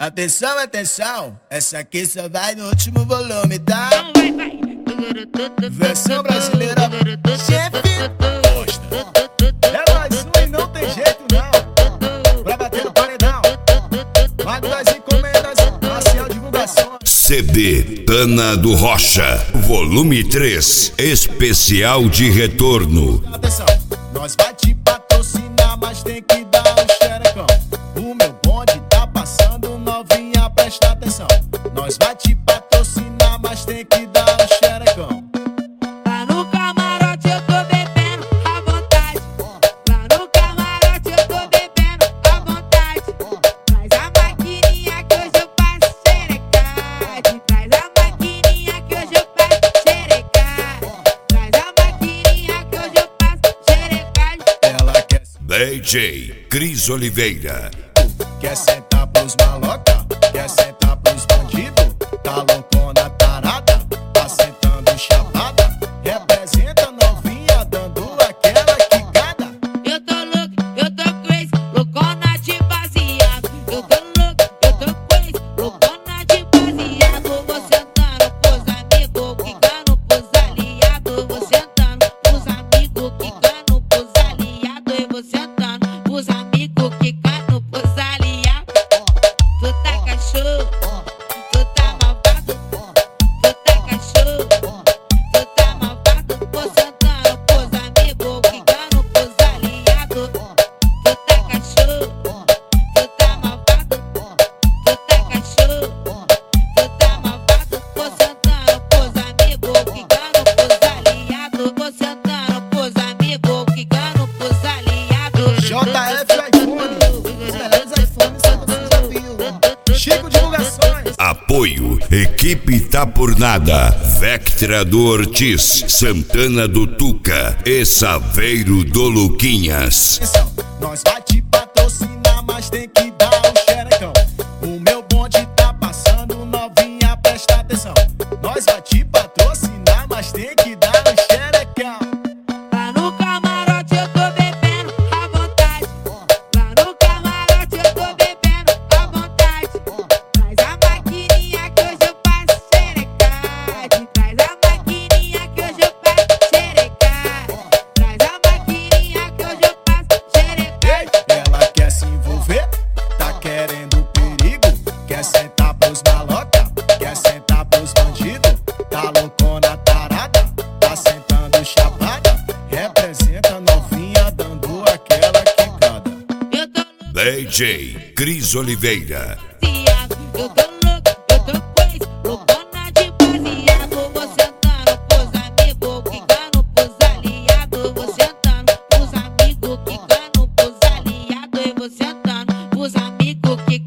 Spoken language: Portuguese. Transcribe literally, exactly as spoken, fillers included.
Atenção, atenção, essa aqui só vai no último volume, tá? Vai, vai. Versão brasileira, chefe Costa. É mais um e não tem jeito não. Pra bater no paredão, Mago das encomendas, Marcial Divulgações. C D Tana do Rocha, volume três, especial de retorno. Atenção, nós vai te patrocinar, mas tem que dar um xerecão. O meu bonde tá passando, novinha, presta atenção. Nós vai te patrocinar, mas tem que dar um xerecão. Lá no camarote eu tô bebendo à vontade. Lá no camarote eu tô bebendo à vontade. Traz a maquininha que hoje eu faço xerecade. Traz a maquininha que hoje eu faço xerecade. Traz a maquininha que hoje eu faço xerecade. Ela quer, D J Cris Oliveira. quer sentar pros maloca, quer sentar pros bandidos. Tá loucona, tarada, tá sentando chapada. Representa novinha, dando aquela quicada. Eu tô louco, eu tô crazy, loucona de baseado. Eu tô louco, eu tô crazy, loucona de baseado. Vou sentando pros amigos, quicando pros aliados. Vou sentando pros amigos, quicando pros aliados. Eu vou sentando pros amigos, quicando pros aliados. Tu tá cachorro, tu tá malvado. Tu tá cachorro, tu tá malvado. Vou sentando pros amigos, quicando pros aliados. Tu tá cachorro, tu tá malvado. Tu tá cachorro, tu tá malvado. Vou sentando pros amigos, quicando pros aliados. Vou sentando pros amigos, quicando pros aliados. J F iPhone, os melhores iPhones só você já viu. Chico Divulgações. Apoio, equipe tá por nada. Vectra do Ortiz, Santana do Tuca e Saveiro do Luquinhas. Atenção, nós vai te patrocinar, mas tem que dar um xerecão. O meu bonde tá passando, novinha, presta atenção. Nós vai te patrocinar, mas tem que dar um xerecão. Lá no camarote eu tô bebendo à vontade. Lá no camarote eu tô bebendo à vontade. Traz a maquininha que hoje eu faço xerecade. Traz a maquininha que hoje eu faço xerecade. Traz a maquininha que hoje eu faço xerecade. Ela quer se envolver, tá querendo perigo. Quer sentar pros maloca, quer sentar pros bandidos. Tá loucona, tarada, tá sentando chapada. Representa novinha, dando aquela quicada. Eu tô D J Cris Oliveira. baseado. Eu tô louco, eu tô crazy, loucona de baseado. Vou sentando pros amigos, quicando pros aliados. Vou sentando pros amigos, quicando pros aliados. Eu vou sentando pros amigos, quicando